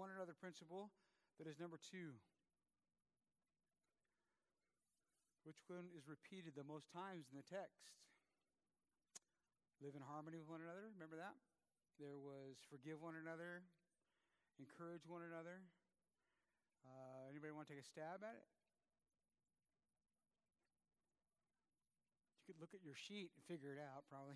one another principle that is number 2? Which one is repeated the most times in the text? Live in harmony with one another. Remember that? There was forgive one another, encourage one another. Anybody want to take a stab at it? You could look at your sheet and figure it out, probably.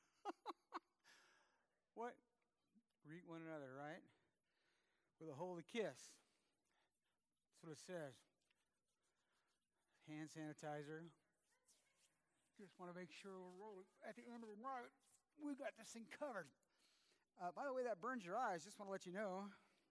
What? Greet one another, right? With a holy kiss. That's what it says. Hand sanitizer. Just want to make sure we're rolling. At the end of the night, we got this thing covered. By the way, that burns your eyes. Just want to let you know.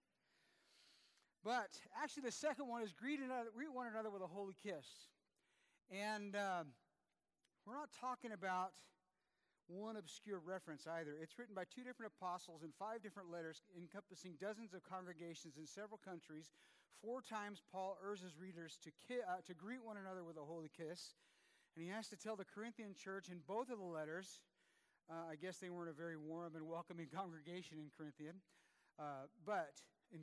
But actually, the second one is greet one another with a holy kiss. And we're not talking about one obscure reference either. It's written by 2 different apostles in 5 different letters, encompassing dozens of congregations in several countries. 4 times Paul urges readers to greet one another with a holy kiss. And he has to tell the Corinthian church in both of the letters. I guess they weren't a very warm and welcoming congregation in Corinth. But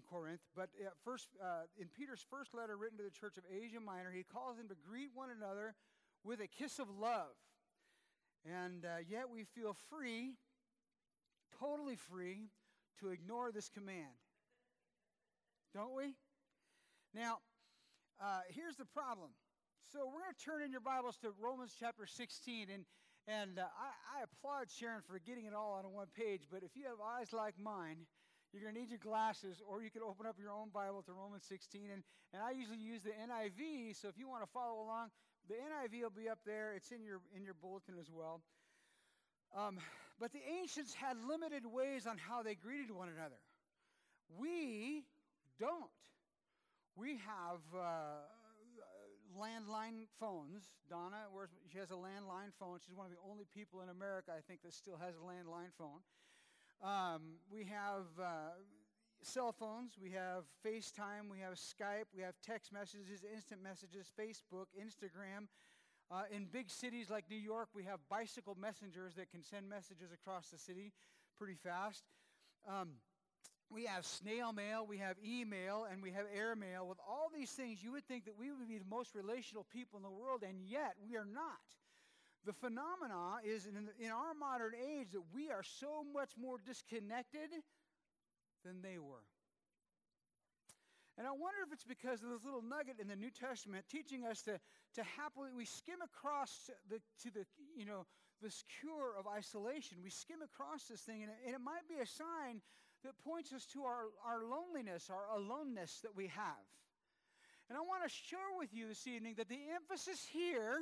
in Peter's first letter written to the church of Asia Minor, he calls them to greet one another with a kiss of love. And yet we feel free, totally free, to ignore this command. Don't we? Now, here's the problem. So we're going to turn in your Bibles to Romans chapter 16. And I applaud Sharon for getting it all on one page. But if you have eyes like mine, you're going to need your glasses, or you could open up your own Bible to Romans 16. And I usually use the NIV, so if you want to follow along, the NIV will be up there. It's in your bulletin as well. But the ancients had limited ways on how they greeted one another. We don't. We have landline phones. Donna, she has a landline phone. She's one of the only people in America, I think, that still has a landline phone. We have cell phones. We have FaceTime. We have Skype. We have text messages, instant messages, Facebook, Instagram. In big cities like New York, we have bicycle messengers that can send messages across the city pretty fast. We have snail mail, we have email, and we have airmail. With all these things, you would think that we would be the most relational people in the world, and yet we are not. The phenomena is in our modern age that we are so much more disconnected than they were. And I wonder if it's because of this little nugget in the New Testament teaching us to happily, we skim across this cure of isolation. We skim across this thing, and it might be a sign that points us to our loneliness, our aloneness that we have. And I want to share with you this evening that the emphasis here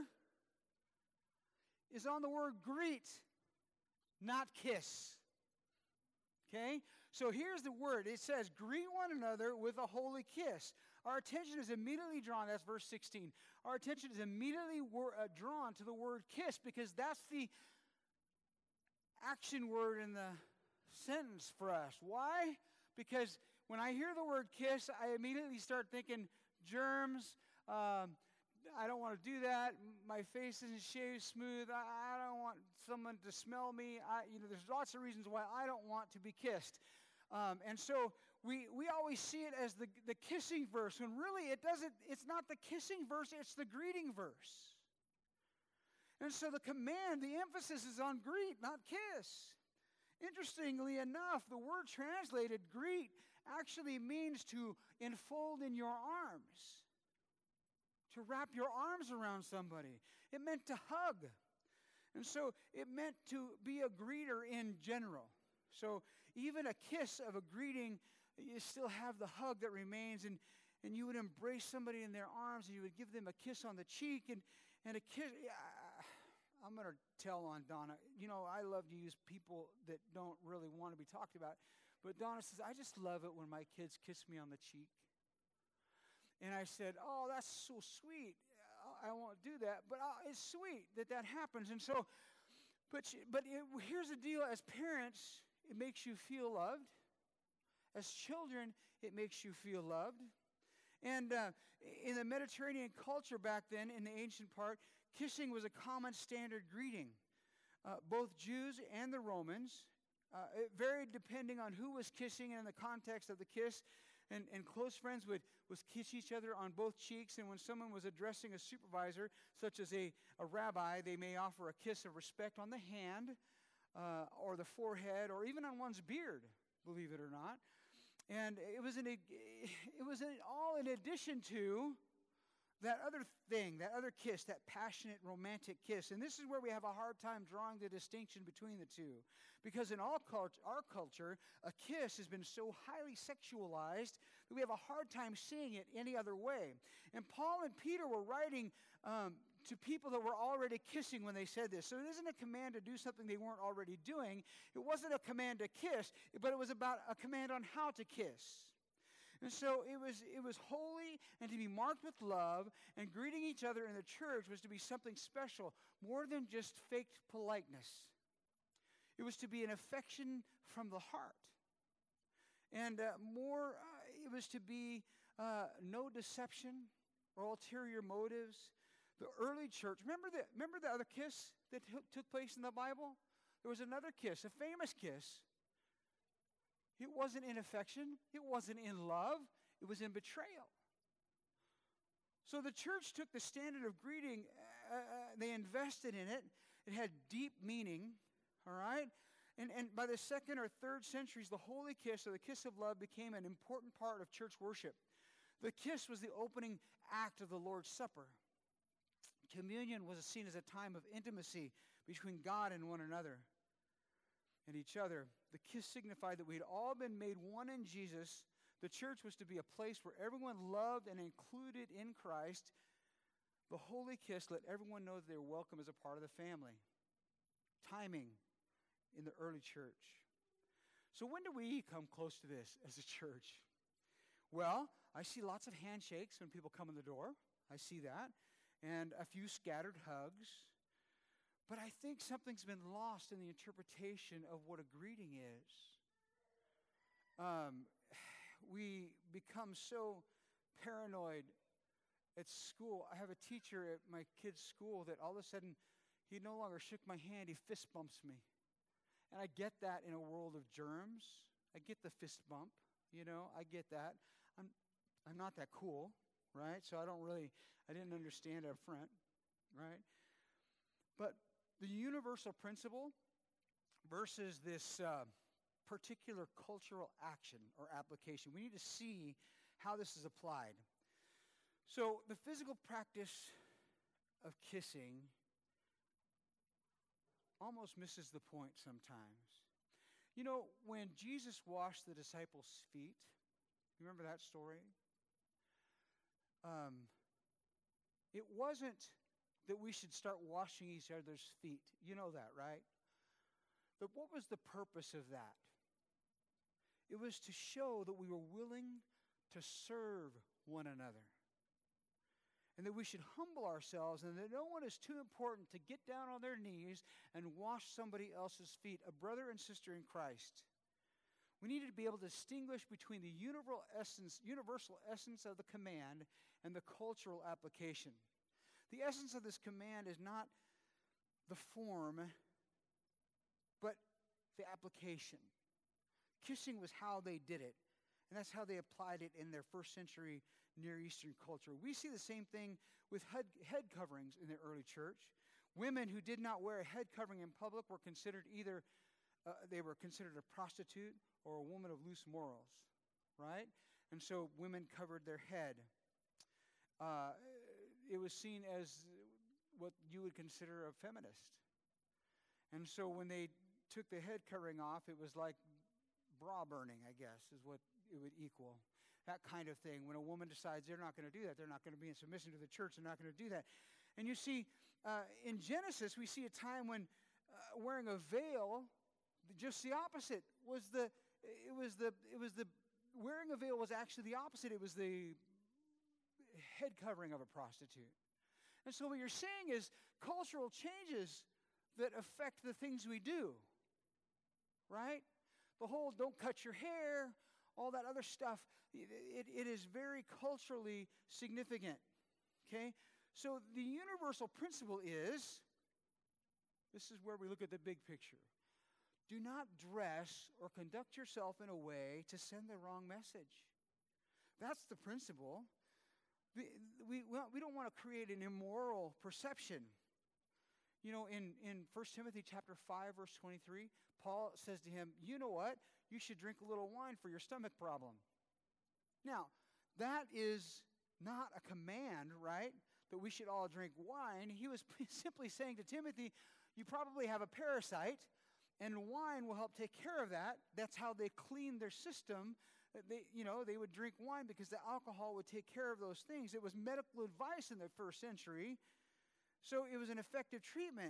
is on the word greet, not kiss. Okay? So here's the word. It says, greet one another with a holy kiss. Our attention is immediately drawn, that's verse 16. Our attention is immediately drawn to the word kiss because that's the action word in the sentence for us. Why? Because when I hear the word kiss, I immediately start thinking germs. I don't want to do that. My face isn't shaved smooth. I don't want someone to smell me. There's lots of reasons why I don't want to be kissed. And so we always see it as the kissing verse, when really it's not the kissing verse, it's the greeting verse. And so the command, the emphasis is on greet, not kiss. Interestingly enough, the word translated greet actually means to enfold in your arms, to wrap your arms around somebody. It meant to hug. And so it meant to be a greeter in general. So even a kiss of a greeting, you still have the hug that remains, and you would embrace somebody in their arms, and you would give them a kiss on the cheek, and a kiss. I'm going to tell on Donna. I love to use people that don't really want to be talked about. But Donna says, I just love it when my kids kiss me on the cheek. And I said, oh, that's so sweet. I won't do that. But it's sweet that happens. And so, here's the deal. As parents, it makes you feel loved. As children, it makes you feel loved. And in the Mediterranean culture back then, in the ancient part, kissing was a common standard greeting. Both Jews and the Romans, it varied depending on who was kissing and in the context of the kiss. And close friends would kiss each other on both cheeks. And when someone was addressing a supervisor, such as a rabbi, they may offer a kiss of respect on the hand or the forehead or even on one's beard, believe it or not. And it was all in addition to that other thing, that other kiss, that passionate, romantic kiss. And this is where we have a hard time drawing the distinction between the two. Because in our culture, a kiss has been so highly sexualized that we have a hard time seeing it any other way. And Paul and Peter were writing to people that were already kissing when they said this. So it isn't a command to do something they weren't already doing. It wasn't a command to kiss, but it was about a command on how to kiss. And so it was holy and to be marked with love, and greeting each other in the church was to be something special, more than just faked politeness. It was to be an affection from the heart. And it was to be no deception or ulterior motives. The early church, remember the other kiss that took place in the Bible? There was another kiss, a famous kiss. It wasn't in affection. It wasn't in love. It was in betrayal. So the church took the standard of greeting. They invested in it. It had deep meaning, all right? And by the 2nd or 3rd centuries, the holy kiss, or the kiss of love, became an important part of church worship. The kiss was the opening act of the Lord's Supper. Communion was seen as a time of intimacy between God and one another and each other. The kiss signified that we had all been made one in Jesus. The church was to be a place where everyone loved and included in Christ. The holy kiss let everyone know that they were welcome as a part of the family. Timing in the early church. So when do we come close to this as a church? Well, I see lots of handshakes when people come in the door. I see that. And a few scattered hugs. But I think something's been lost in the interpretation of what a greeting is. We become so paranoid at school. I have a teacher at my kid's school that all of a sudden, he no longer shook my hand, he fist bumps me. And I get that in a world of germs. I get the fist bump, I get that. I'm not that cool, right? So I didn't understand up front, right? But the universal principle versus this particular cultural action or application. We need to see how this is applied. So the physical practice of kissing almost misses the point sometimes. When Jesus washed the disciples' feet, you remember that story? It wasn't that we should start washing each other's feet. You know that, right? But what was the purpose of that? It was to show that we were willing to serve one another. And that we should humble ourselves, and that no one is too important to get down on their knees and wash somebody else's feet, a brother and sister in Christ. We needed to be able to distinguish between the universal essence of the command and the cultural application. The essence of this command is not the form, but the application. Kissing was how they did it, and that's how they applied it in their first century Near Eastern culture. We see the same thing with head coverings in the early church. Women who did not wear a head covering in public were considered they were considered a prostitute or a woman of loose morals, right? And so women covered their head. It was seen as what you would consider a feminist. And so when they took the head covering off, it was like bra burning, I guess, is what it would equal. That kind of thing. When a woman decides they're not going to do that, they're not going to be in submission to the church, they're not going to do that. And you see, in Genesis, we see a time when wearing a veil, just the opposite, wearing a veil was actually the opposite. It was the head covering of a prostitute. And so what you're seeing is cultural changes that affect the things we do, right? The whole don't cut your hair, all that other stuff, it is very culturally significant, okay? So the universal principle is, this is where we look at the big picture. Do not dress or conduct yourself in a way to send the wrong message. That's the principle. We don't want to create an immoral perception. You know, in 1 Timothy chapter 5, verse 23, Paul says to him, you know what? You should drink a little wine for your stomach problem. Now, that is not a command, right? That we should all drink wine. He was simply saying to Timothy, you probably have a parasite, and wine will help take care of that. That's how they clean their system. They would drink wine because the alcohol would take care of those things. It was medical advice in the first century. So it was an effective treatment.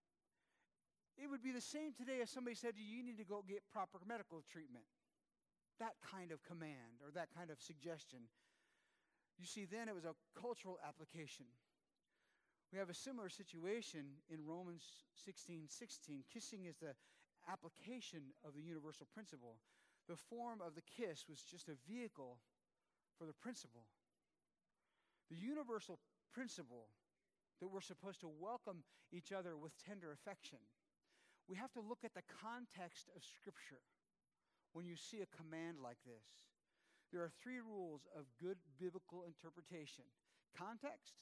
It would be the same today if somebody said to you, you need to go get proper medical treatment. That kind of command or that kind of suggestion. You see, then it was a cultural application. We have a similar situation in Romans 16:16. Kissing is the application of the universal principle. The form of the kiss was just a vehicle for the principle. The universal principle that we're supposed to welcome each other with tender affection. We have to look at the context of Scripture when you see a command like this. There are 3 rules of good biblical interpretation. Context,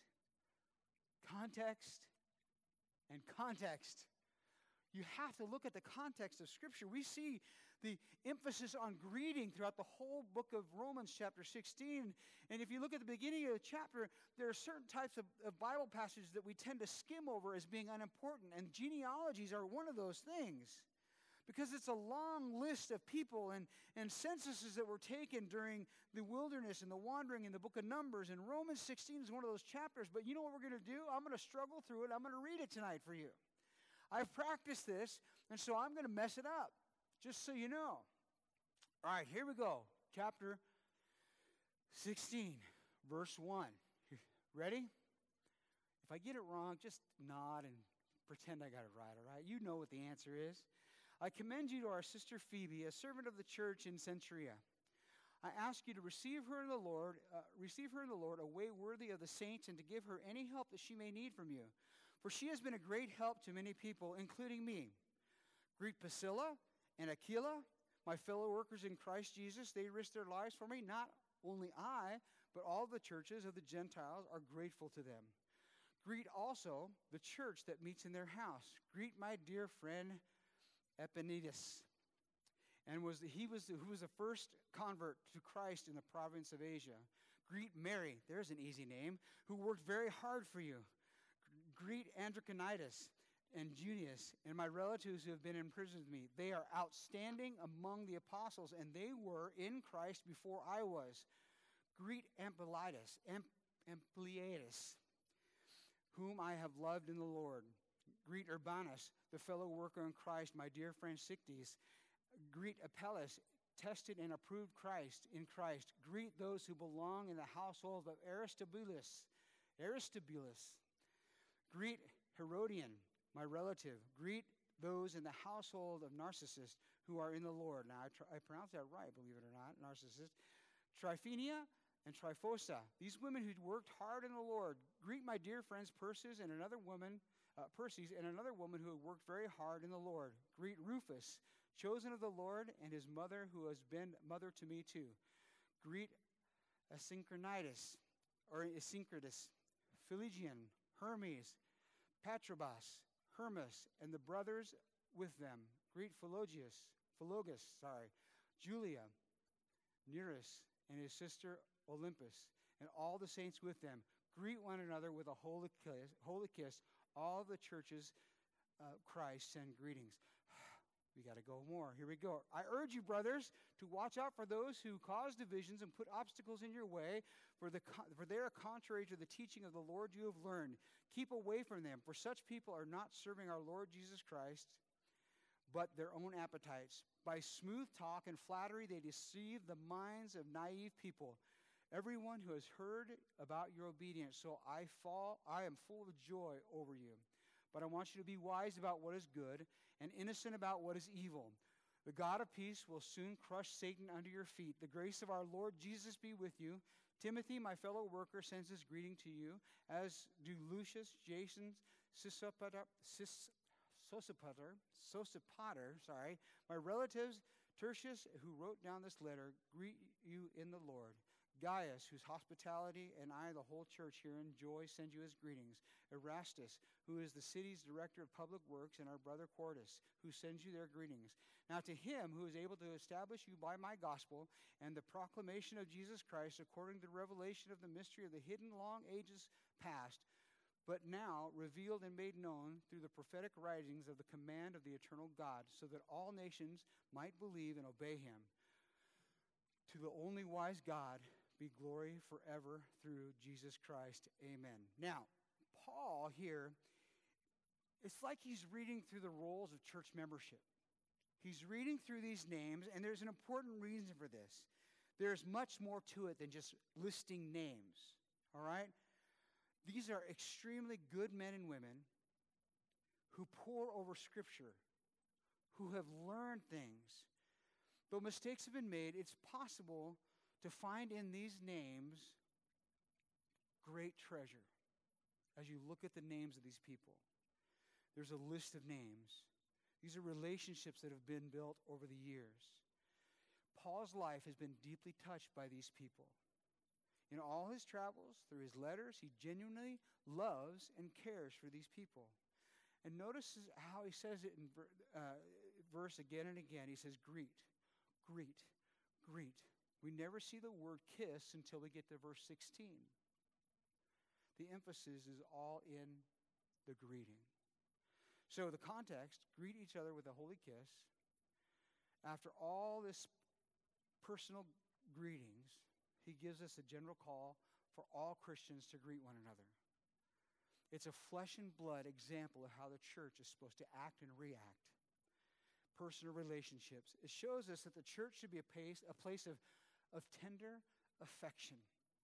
context, and context. You have to look at the context of Scripture. We see the emphasis on greeting throughout the whole book of Romans chapter 16. And if you look at the beginning of the chapter, there are certain types of Bible passages that we tend to skim over as being unimportant. And genealogies are one of those things. Because it's a long list of people and censuses that were taken during the wilderness and the wandering in the book of Numbers. And Romans 16 is one of those chapters. But you know what we're going to do? I'm going to struggle through it. I'm going to read it tonight for you. I've practiced this, and so I'm going to mess it up, just so you know. All right, here we go. Chapter 16, verse 1. Ready? If I get it wrong, just nod and pretend I got it right, all right? You know what the answer is. I commend you to our sister Phoebe, a servant of the church in Cenchrea. I ask you to receive her in the Lord, a way worthy of the saints, and to give her any help that she may need from you. For she has been a great help to many people, including me. Greet Priscilla and Aquila, my fellow workers in Christ Jesus. They risked their lives for me. Not only I, but all the churches of the Gentiles are grateful to them. Greet also the church that meets in their house. Greet my dear friend Epaenetus, who was the first convert to Christ in the province of Asia. Greet Mary, there's an easy name, who worked very hard for you. Greet Androconitis and Junius and my relatives who have been in prison with me. They are outstanding among the apostles, and they were in Christ before I was. Greet Ampliatus, whom I have loved in the Lord. Greet Urbanus, the fellow worker in Christ, my dear friend Sictes. Greet Apelles, tested and approved in Christ. Greet those who belong in the household of Aristobulus. Greet Herodian, my relative. Greet those in the household of Narcissus who are in the Lord. Now, I pronounced that right, believe it or not, Narcissus. Tryphenia and Tryphosa, these women who worked hard in the Lord. Greet my dear friends Persis and another woman, Perses, and another woman who worked very hard in the Lord. Greet Rufus, chosen of the Lord, and his mother, who has been mother to me too. Greet Asyncritus, Phlegon, Hermes, Patrobas, Hermas, and the brothers with them. Greet Philogus, Julia, Nereus, and his sister Olympus, and all the saints with them. Greet one another with a holy kiss. All the churches of Christ send greetings. We got to go more. Here we go. I urge you, brothers, to watch out for those who cause divisions and put obstacles in your way, for they are contrary to the teaching of the Lord you have learned. Keep away from them, for such people are not serving our Lord Jesus Christ, but their own appetites. By smooth talk and flattery, they deceive the minds of naive people. Everyone who has heard about your obedience, so I am full of joy over you. But I want you to be wise about what is good and innocent about what is evil. The God of peace will soon crush Satan under your feet. The grace of our Lord Jesus be with you. Timothy, my fellow worker, sends his greeting to you, as do Lucius, Jason, Sosipater, my relatives, Tertius, who wrote down this letter, greet you in the Lord. Gaius, whose hospitality and I, the whole church here in Joy, send you his greetings. Erastus, who is the city's director of public works, and our brother Quartus, who sends you their greetings. Now to him who is able to establish you by my gospel and the proclamation of Jesus Christ according to the revelation of the mystery of the hidden long ages past, but now revealed and made known through the prophetic writings of the command of the eternal God, so that all nations might believe and obey him. To the only wise God be glory forever through Jesus Christ. Amen. Now, Paul here, it's like he's reading through the rolls of church membership. He's reading through these names, and there's an important reason for this. There's much more to it than just listing names, all right? These are extremely good men and women who pore over Scripture, who have learned things. Though mistakes have been made, it's possible to find in these names great treasure as you look at the names of these people. There's a list of names. These are relationships that have been built over the years. Paul's life has been deeply touched by these people. In all his travels, through his letters, he genuinely loves and cares for these people. And notice how he says it in verse again and again. He says, greet, greet, greet. We never see the word kiss until we get to verse 16. The emphasis is all in the greeting. So the context, greet each other with a holy kiss. After all this personal greetings, he gives us a general call for all Christians to greet one another. It's a flesh and blood example of how the church is supposed to act and react. Personal relationships. It shows us that the church should be a place of tender affection.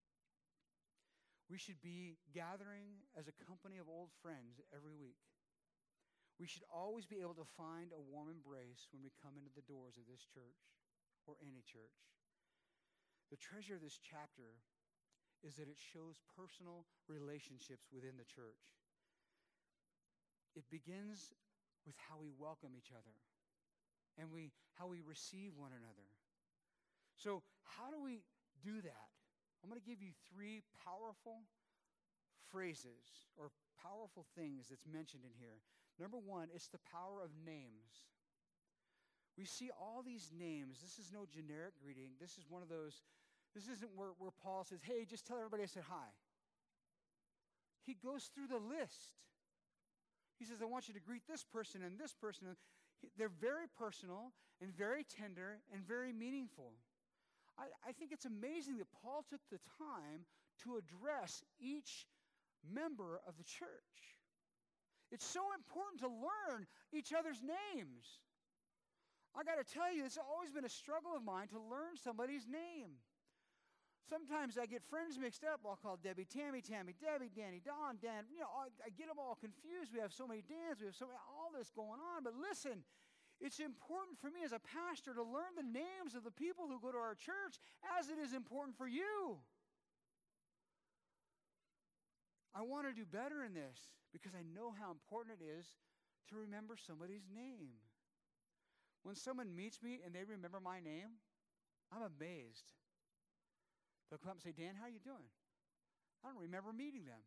We should be gathering as a company of old friends every week. We should always be able to find a warm embrace when we come into the doors of this church or any church. The treasure of this chapter is that it shows personal relationships within the church. It begins with how we welcome each other and how we receive one another. So how do we do that? I'm going to give you 3 powerful phrases or powerful things that's mentioned in here. Number 1, it's the power of names. We see all these names. This is no generic greeting. This is one of those, this isn't where Paul says, hey, just tell everybody I said hi. He goes through the list. He says, I want you to greet this person and this person. They're very personal and very tender and very meaningful. I think it's amazing that Paul took the time to address each member of the church. It's so important to learn each other's names. I got to tell you, it's always been a struggle of mine to learn somebody's name. Sometimes I get friends mixed up. I'll call Debbie, Tammy, Debbie, Danny, Don, Dan. You know, I get them all confused. We have so many Dans. We have all this going on. But listen, it's important for me as a pastor to learn the names of the people who go to our church as it is important for you. I want to do better in this because I know how important it is to remember somebody's name. When someone meets me and they remember my name, I'm amazed. They'll come up and say, Dan, how are you doing? I don't remember meeting them.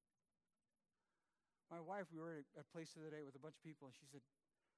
My wife, we were at a place the other day with a bunch of people, and she said,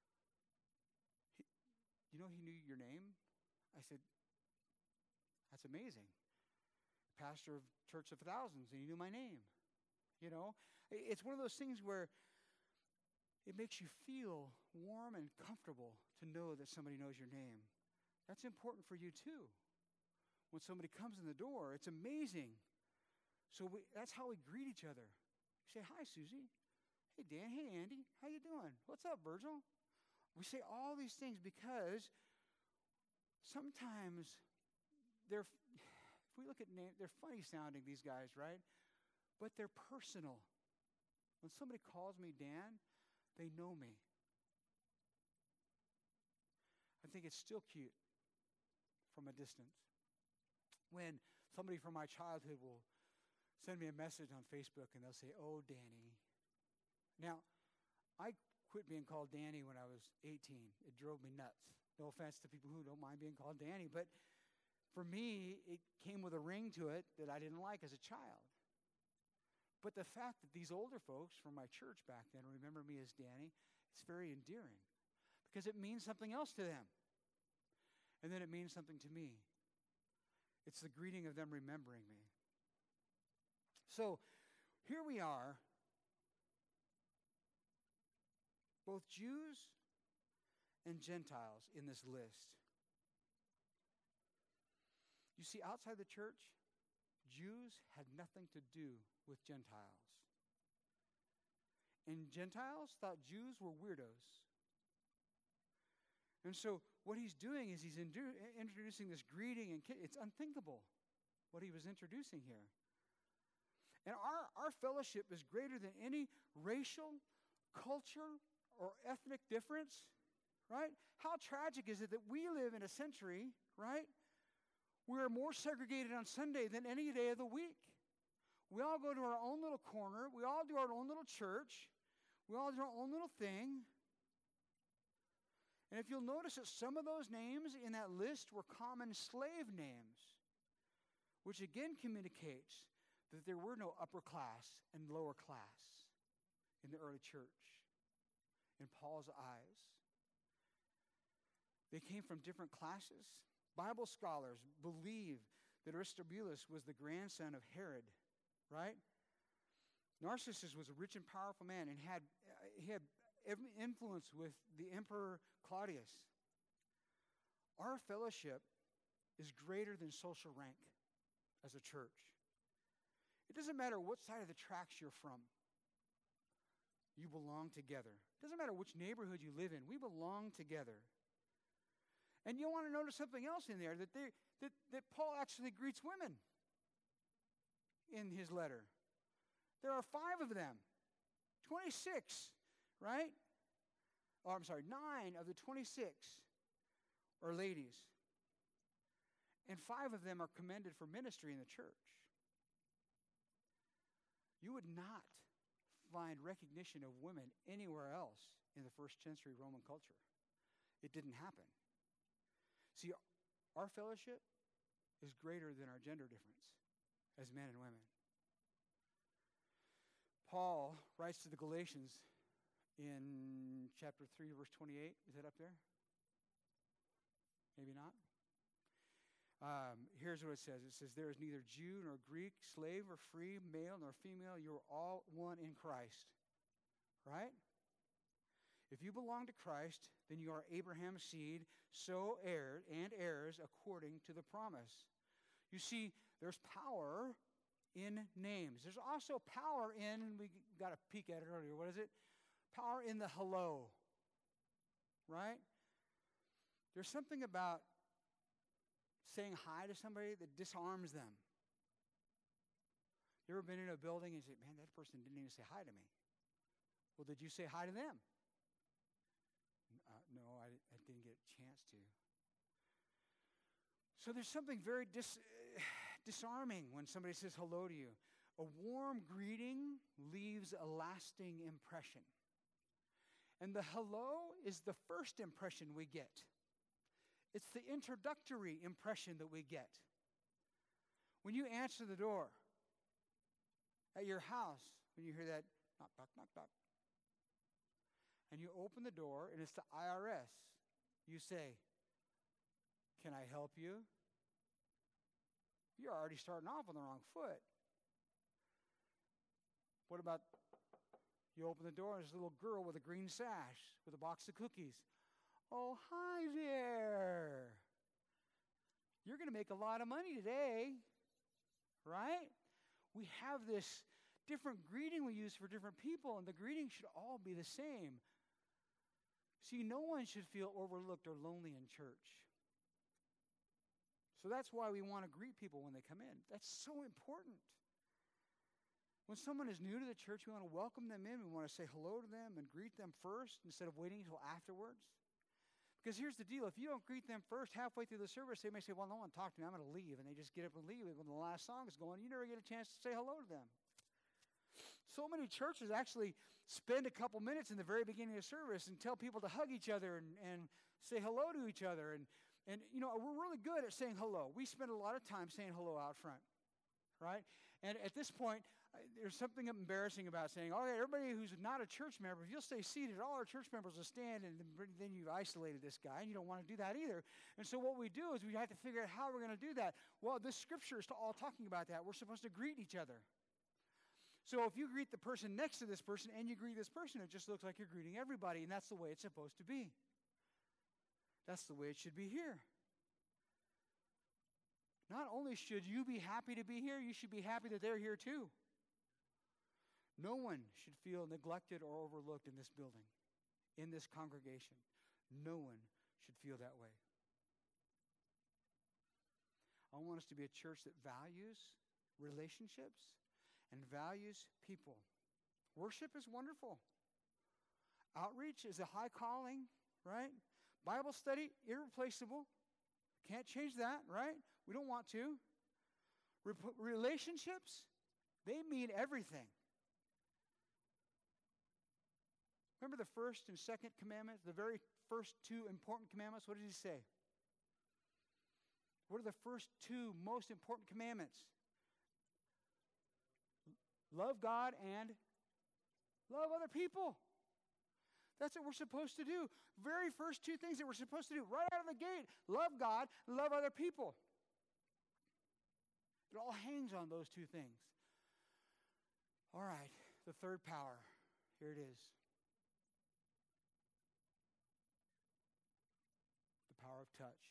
you know he knew your name? I said, that's amazing. Pastor of Church of Thousands, and he knew my name. You know, it's one of those things where it makes you feel warm and comfortable to know that somebody knows your name. That's important for you too. When somebody comes in the door, it's amazing. So that's how we greet each other. We say, hi, Susie. Hey, Dan. Hey, Andy. How you doing? What's up, Virgil? We say all these things because sometimes if we look at names, they're funny sounding, these guys, right? But they're personal. When somebody calls me Dan, they know me. I think it's still cute from a distance. When somebody from my childhood will send me a message on Facebook and they'll say, oh, Danny. Now, I quit being called Danny when I was 18. It drove me nuts. No offense to people who don't mind being called Danny, but For me, it came with a ring to it that I didn't like as a child. But the fact that these older folks from my church back then remember me as Danny, it's very endearing because it means something else to them. And then it means something to me. It's the greeting of them remembering me. So here we are, both Jews and Gentiles in this list. You see, outside the church, Jews had nothing to do with Gentiles. And Gentiles thought Jews were weirdos. And so what he's doing is he's introducing this greeting, and it's unthinkable what he was introducing here. And our fellowship is greater than any racial, culture, or ethnic difference, right? How tragic is it that we live in a century, right? We are more segregated on Sunday than any day of the week. We all go to our own little corner. We all do our own little church. We all do our own little thing. And if you'll notice that some of those names in that list were common slave names, which again communicates that there were no upper class and lower class in the early church, in Paul's eyes. They came from different classes. Bible scholars believe that Aristobulus was the grandson of Herod, right? Narcissus was a rich and powerful man and he had influence with the Emperor Claudius. Our fellowship is greater than social rank as a church. It doesn't matter what side of the tracks you're from. You belong together. It doesn't matter which neighborhood you live in. We belong together. And you want to notice something else in there, that Paul actually greets women in his letter. There are 5 of them. 26, right? Oh, I'm sorry, 9 of the 26 are ladies. And 5 of them are commended for ministry in the church. You would not find recognition of women anywhere else in the first century Roman culture. It didn't happen. See, our fellowship is greater than our gender difference as men and women. Paul writes to the Galatians in chapter 3, verse 28. Is that up there? Maybe not. Here's what it says. It says, there is neither Jew nor Greek, slave or free, male nor female. You are all one in Christ. Right? If you belong to Christ, then you are Abraham's seed, so heirs according to the promise. You see, there's power in names. There's also power in, we got a peek at it earlier, what is it? Power in the hello, right? There's something about saying hi to somebody that disarms them. You ever been in a building and you say, man, that person didn't even say hi to me. Well, did you say hi to them? No, I didn't get a chance to. So there's something very disarming when somebody says hello to you. A warm greeting leaves a lasting impression. And the hello is the first impression we get. It's the introductory impression that we get. When you answer the door at your house, when you hear that knock, knock, knock, knock, and you open the door and it's the IRS, you say, can I help you? You're already starting off on the wrong foot. What about you open the door and there's a little girl with a green sash with a box of cookies. Oh, hi there. You're going to make a lot of money today, right? We have this different greeting we use for different people, and the greeting should all be the same. See, no one should feel overlooked or lonely in church. So that's why we want to greet people when they come in. That's so important. When someone is new to the church, we want to welcome them in. We want to say hello to them and greet them first instead of waiting until afterwards. Because here's the deal. If you don't greet them first halfway through the service, they may say, well, no one talked to me. I'm going to leave. And they just get up and leave. When the last song is going, you never get a chance to say hello to them. So many churches actually spend a couple minutes in the very beginning of service and tell people to hug each other and say hello to each other. And, we're really good at saying hello. We spend a lot of time saying hello out front, right? And at this point, there's something embarrassing about saying, all right, everybody who's not a church member, if you'll stay seated, all our church members will stand, and then you've isolated this guy, and you don't want to do that either. And so what we do is we have to figure out how we're going to do that. Well, this scripture is all talking about that. We're supposed to greet each other. So if you greet the person next to this person and you greet this person, it just looks like you're greeting everybody, and that's the way it's supposed to be. That's the way it should be here. Not only should you be happy to be here, you should be happy that they're here too. No one should feel neglected or overlooked in this building, in this congregation. No one should feel that way. I want us to be a church that values relationships and values people. Worship is wonderful. Outreach is a high calling, right? Bible study, irreplaceable. Can't change that, right? We don't want to. Relationships, they mean everything. Remember the first and second commandments, the very first two important commandments? What did he say? What are the first two most important commandments? Love God and love other people. That's what we're supposed to do. Very first two things that we're supposed to do right out of the gate. Love God, love other people. It all hangs on those two things. All right, the third power. Here it is. The power of touch.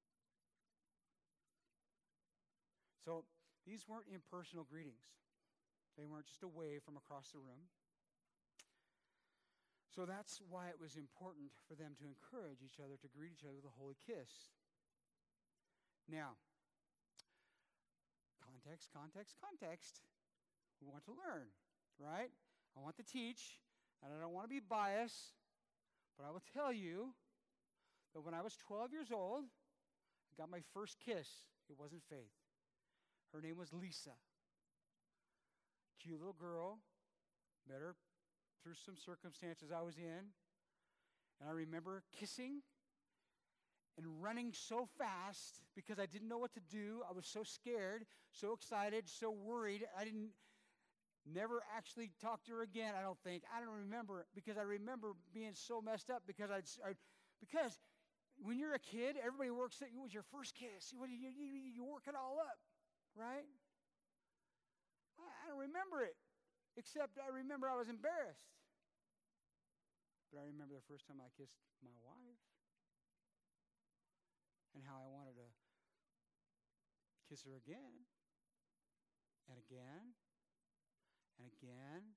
So these weren't impersonal greetings. They weren't just a wave from across the room. So that's why it was important for them to encourage each other to greet each other with a holy kiss. Now, context. We want to learn, right? I want to teach, and I don't want to be biased, but I will tell you that when I was 12 years old, I got my first kiss. It wasn't Faith. Her name was Lisa. Cute little girl. Met her through some circumstances I was in. And I remember kissing and running so fast because I didn't know what to do. I was so scared, so excited, so worried. I never actually talked to her again, I don't think. I don't remember, because I remember being so messed up because because when you're a kid, everybody works at you. It was your first kiss. You work it all up, right? I don't remember it, except I remember I was embarrassed. But I remember the first time I kissed my wife and how I wanted to kiss her again and again and again.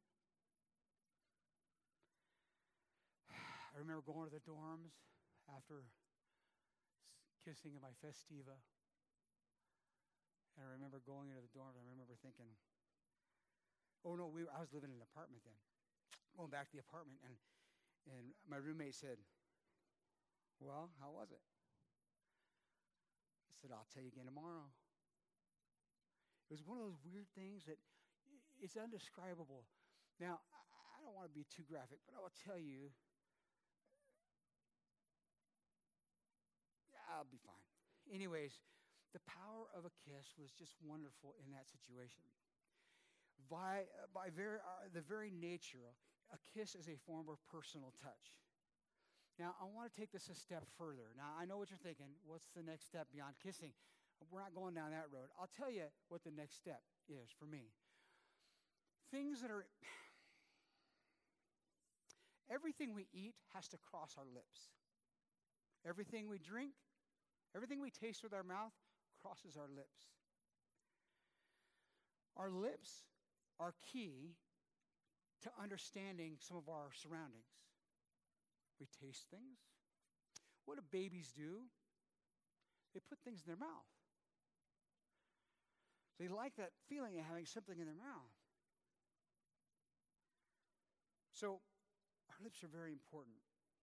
I remember going to the dorms after kissing in my festiva. And I remember going into the dorms. I remember thinking, oh no, I was living in an apartment then. Going back to the apartment, and my roommate said, well, how was it? I said, I'll tell you again tomorrow. It was one of those weird things that it's indescribable. Now, I don't want to be too graphic, but I will tell you, I'll be fine. Anyways, the power of a kiss was just wonderful in that situation. By the very nature, a kiss is a form of personal touch. Now, I want to take this a step further. Now, I know what you're thinking. What's the next step beyond kissing? We're not going down that road. I'll tell you what the next step is for me. Everything we eat has to cross our lips. Everything we drink, everything we taste with our mouth crosses our lips. Our lips are key to understanding some of our surroundings. We taste things. What do babies do? They put things in their mouth. They like that feeling of having something in their mouth. So our lips are very important.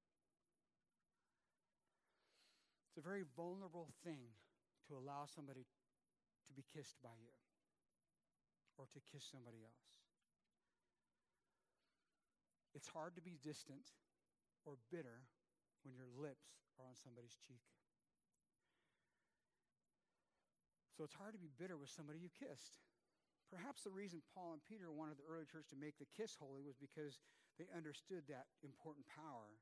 It's a very vulnerable thing to allow somebody to be kissed by you or to kiss somebody else. It's hard to be distant or bitter when your lips are on somebody's cheek. So it's hard to be bitter with somebody you kissed. Perhaps the reason Paul and Peter wanted the early church to make the kiss holy was because they understood that important power.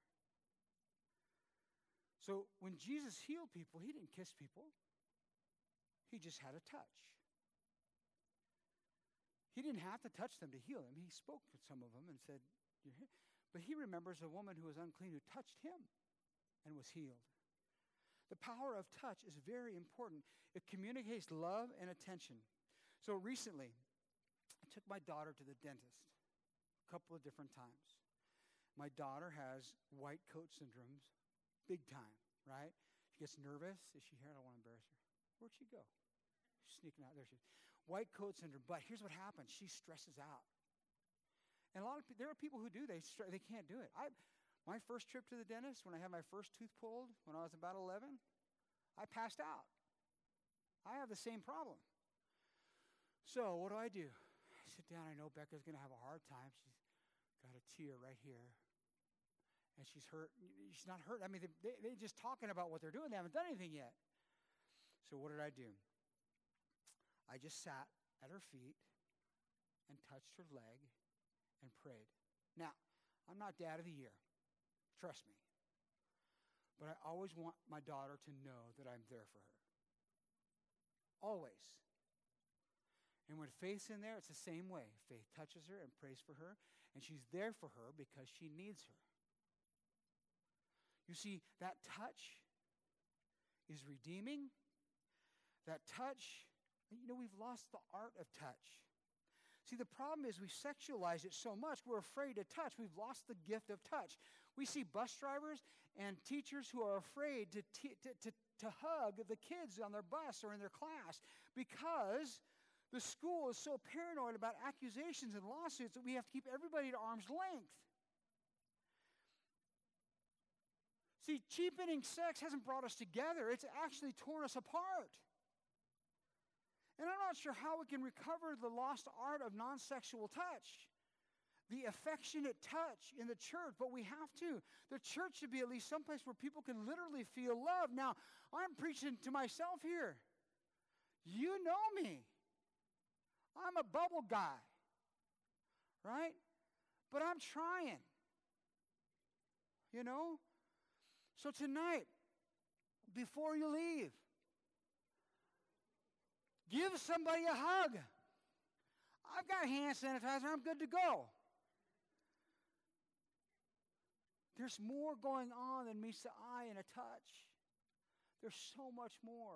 So when Jesus healed people, he didn't kiss people. He just had a touch. He didn't have to touch them to heal them. He spoke to some of them and said, "You're here." But he remembers a woman who was unclean who touched him and was healed. The power of touch is very important. It communicates love and attention. So recently, I took my daughter to the dentist a couple of different times. My daughter has white coat syndrome, big time, right? She gets nervous. Is she here? I don't want to embarrass her. Where'd she go? She's sneaking out. There she is. White coat syndrome. But here's what happens. She stresses out. And there are people who do. They can't do it. My first trip to the dentist, when I had my first tooth pulled, when I was about 11, I passed out. I have the same problem. So what do? I sit down. I know Becca's going to have a hard time. She's got a tear right here. And she's hurt. She's not hurt. I mean, they're just talking about what they're doing. They haven't done anything yet. So what did I do? I just sat at her feet and touched her leg and prayed. Now, I'm not dad of the year. Trust me. But I always want my daughter to know that I'm there for her. Always. And when Faith's in there, it's the same way. Faith touches her and prays for her, and she's there for her because she needs her. You see, that touch is redeeming. That touch, we've lost the art of touch. See, the problem is we sexualize it so much, we're afraid to touch. We've lost the gift of touch. We see bus drivers and teachers who are afraid to hug the kids on their bus or in their class because the school is so paranoid about accusations and lawsuits that we have to keep everybody at arm's length. See, cheapening sex hasn't brought us together. It's actually torn us apart. And I'm not sure how we can recover the lost art of non-sexual touch, the affectionate touch in the church, but we have to. The church should be at least someplace where people can literally feel love. Now, I'm preaching to myself here. You know me. I'm a bubble guy, right? But I'm trying, So tonight, before you leave, give somebody a hug. I've got hand sanitizer. I'm good to go. There's more going on than meets the eye and a touch. There's so much more.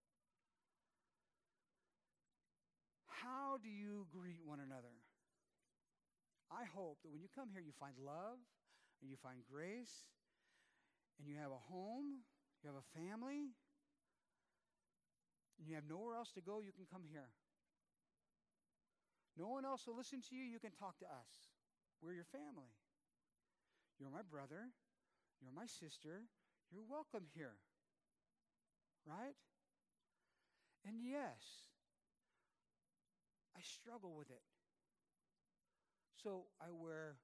How do you greet one another? I hope that when you come here, you find love, and you find grace, and you have a home, you have a family, and you have nowhere else to go, you can come here. No one else will listen to you, you can talk to us. We're your family. You're my brother, you're my sister, you're welcome here. Right? And yes, I struggle with it. So I wear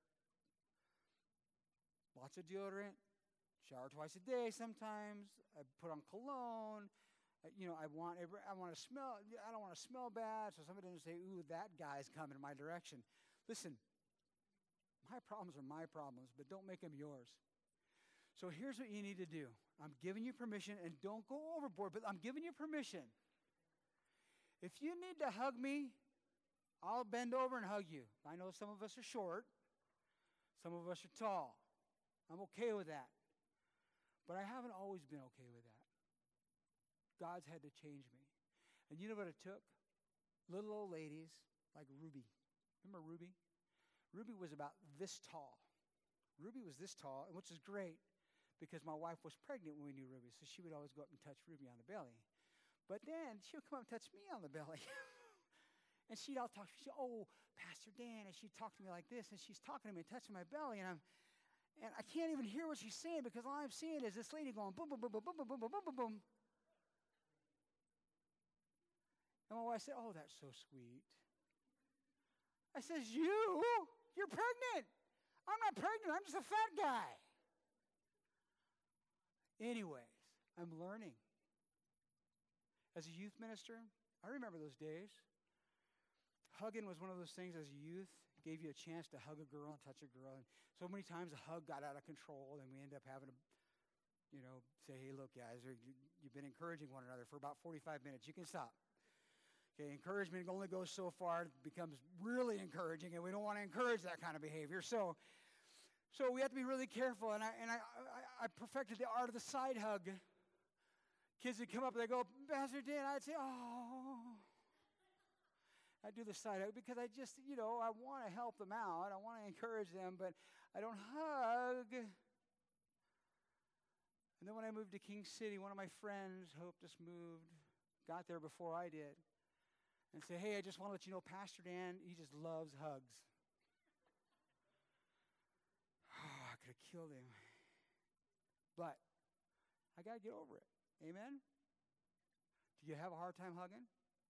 lots of deodorant, shower twice a day sometimes. I put on cologne. I want to smell. I don't want to smell bad, so somebody doesn't say, "Ooh, that guy's coming in my direction." Listen, my problems are my problems, but don't make them yours. So here's what you need to do. I'm giving you permission, and don't go overboard, but I'm giving you permission. If you need to hug me, I'll bend over and hug you. I know some of us are short. Some of us are tall. I'm okay with that. But I haven't always been okay with that. God's had to change me. And you know what it took? Little old ladies like Ruby. Remember Ruby? Ruby was about this tall. Ruby was this tall, which is great because my wife was pregnant when we knew Ruby, so she would always go up and touch Ruby on the belly. But then she would come up and touch me on the belly. And she'd all talk. She'd say, "Oh, Pastor Dan," and she'd talk to me like this, and she's talking to me and touching my belly, and I can't even hear what she's saying because all I'm seeing is this lady going boom, boom, boom, boom, boom, boom, boom, boom, boom, boom, boom. And my wife said, "Oh, that's so sweet." I says, "You're pregnant. I'm not pregnant. I'm just a fat guy." Anyways, I'm learning. As a youth minister, I remember those days. Hugging was one of those things as a youth, gave you a chance to hug a girl and touch a girl. And so many times a hug got out of control, and we end up having to, say, hey, look, guys, you've been encouraging one another for about 45 minutes. You can stop. Okay, encouragement only goes so far. It becomes really encouraging, and we don't want to encourage that kind of behavior. So we have to be really careful, and I perfected the art of the side hug. Kids would come up and they go, Pastor Dan, I'd say, oh. I do the side hug because I just, I want to help them out. I want to encourage them, but I don't hug. And then when I moved to King City, one of my friends, Hope, just moved, got there before I did, and said, hey, I just want to let you know, Pastor Dan, he just loves hugs. Oh, I could have killed him. But I got to get over it. Amen? Do you have a hard time hugging?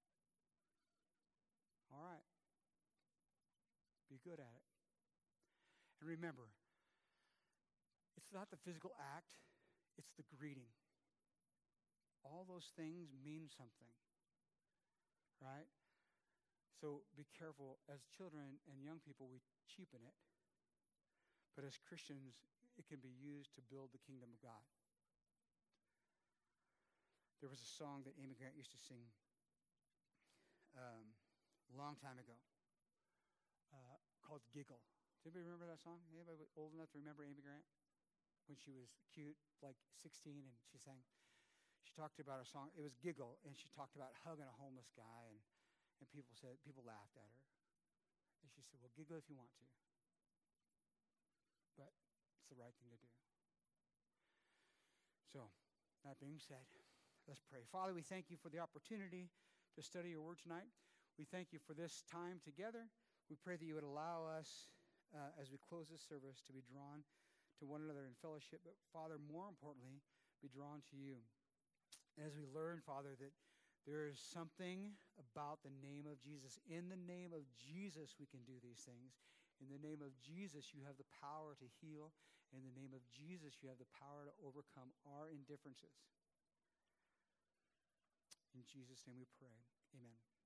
All right. Be good at it. And remember, it's not the physical act, it's the greeting. All those things mean something, right? So be careful. As children and young people, we cheapen it. But as Christians, it can be used to build the kingdom of God. There was a song that Amy Grant used to sing a long time ago called Giggle. Does anybody remember that song? Anybody old enough to remember Amy Grant? When she was cute, like 16, and she talked about a song. It was Giggle, and she talked about hugging a homeless guy, and people laughed at her. And she said, well, giggle if you want to. But it's the right thing to do. So, that being said, let's pray. Father, we thank you for the opportunity to study your word tonight. We thank you for this time together. We pray that you would allow us, as we close this service, to be drawn to one another in fellowship. But, Father, more importantly, be drawn to you. As we learn, Father, that there is something about the name of Jesus. In the name of Jesus, we can do these things. In the name of Jesus, you have the power to heal. In the name of Jesus, you have the power to overcome our indifferences. In Jesus' name we pray. Amen.